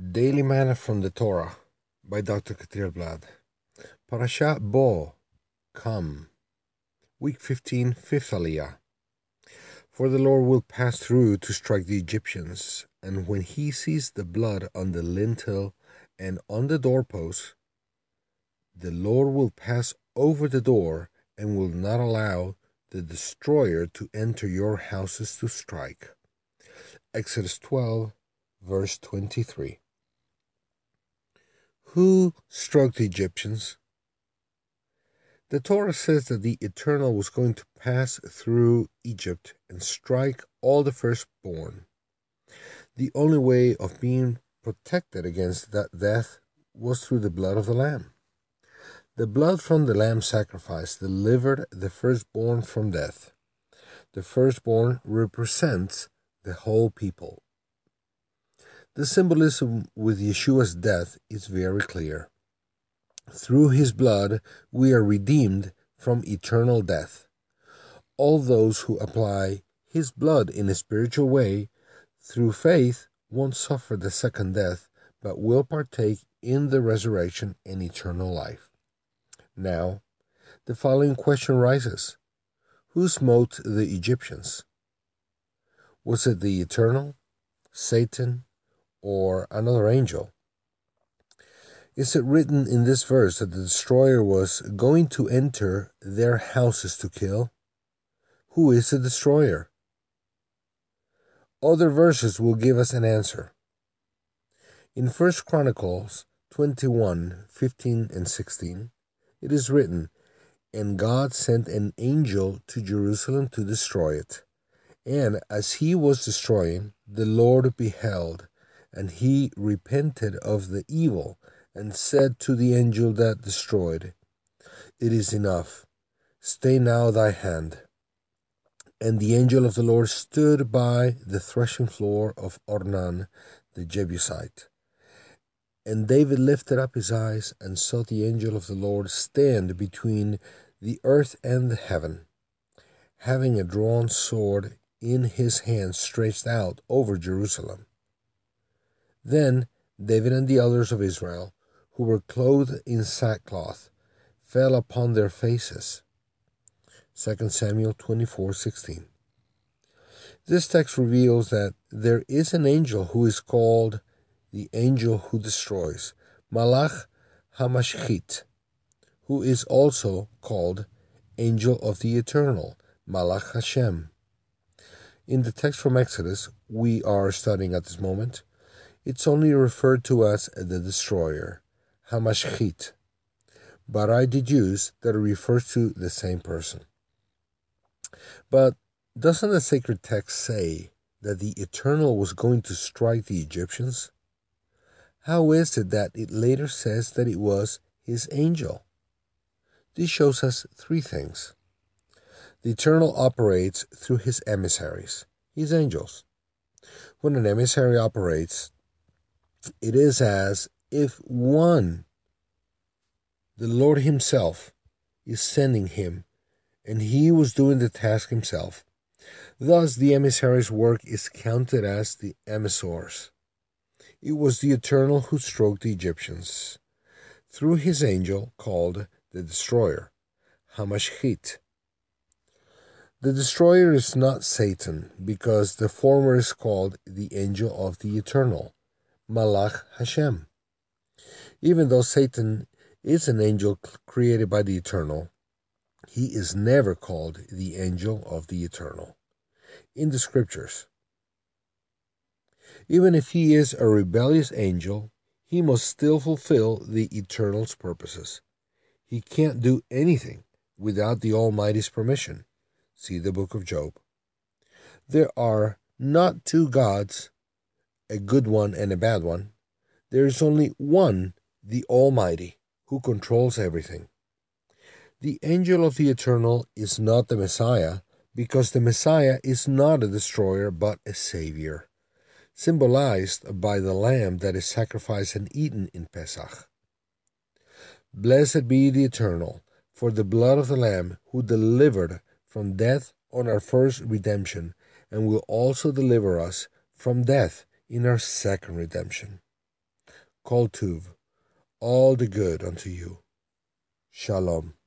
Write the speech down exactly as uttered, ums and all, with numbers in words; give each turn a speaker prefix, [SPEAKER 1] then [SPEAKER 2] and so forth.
[SPEAKER 1] Daily Manna from the Torah by Doctor Katir Blad. Parashat Bo, Come. Week fifteen, fifth Aliyah. For the Lord will pass through to strike the Egyptians, and when he sees the blood on the lintel and on the doorpost, the Lord will pass over the door and will not allow the destroyer to enter your houses to strike. Exodus twelve, verse twenty-three. Who struck the Egyptians? The Torah says that the Eternal was going to pass through Egypt and strike all the firstborn. The only way of being protected against that death was through the blood of the Lamb. The blood from the Lamb sacrifice delivered the firstborn from death. The firstborn represents the whole people. The symbolism with Yeshua's death is very clear. Through his blood, we are redeemed from eternal death. All those who apply his blood in a spiritual way, through faith, won't suffer the second death, but will partake in the resurrection and eternal life. Now, the following question rises. Who smote the Egyptians? Was it the Eternal, Satan, or another angel? Is it written in this verse that the destroyer was going to enter their houses to kill? Who is the destroyer? Other verses will give us an answer. In First Chronicles twenty-one, fifteen and sixteen, it is written, "And God sent an angel to Jerusalem to destroy it. And as he was destroying, the Lord beheld, and he repented of the evil, and said to the angel that destroyed, It is enough, stay now thy hand. And the angel of the Lord stood by the threshing floor of Ornan the Jebusite. And David lifted up his eyes, and saw the angel of the Lord stand between the earth and the heaven, having a drawn sword in his hand stretched out over Jerusalem. Then David and the elders of Israel, who were clothed in sackcloth, fell upon their faces." Second Samuel twenty-four, sixteen. This text reveals that there is an angel who is called the angel who destroys, Malach HaMashchit, who is also called angel of the Eternal, Malach Hashem. In the text from Exodus we are studying at this moment, it's only referred to as the destroyer, HaMashchit, but I deduce that it refers to the same person. But doesn't the sacred text say that the Eternal was going to strike the Egyptians? How is it that it later says that it was his angel? This shows us three things. The Eternal operates through his emissaries, his angels. When an emissary operates, it is as if one, the Lord himself, is sending him, and he was doing the task himself. Thus, the emissary's work is counted as the emissors. It was the Eternal who struck the Egyptians through his angel called the Destroyer, HaMashchit. The Destroyer is not Satan, because the former is called the Angel of the Eternal, Malach Hashem. Even though Satan is an angel created by the Eternal, he is never called the Angel of the Eternal in the Scriptures. Even if he is a rebellious angel, he must still fulfill the Eternal's purposes. He can't do anything without the Almighty's permission. See the book of Job. There are not two gods, a good one and a bad one. There is only one, the Almighty, who controls everything. The angel of the Eternal is not the Messiah, because the Messiah is not a destroyer but a Savior, symbolized by the lamb that is sacrificed and eaten in Pesach. Blessed be the Eternal, for the blood of the Lamb who delivered from death on our first redemption, and will also deliver us from death in our second redemption. Kol Tuv, all the good unto you. Shalom.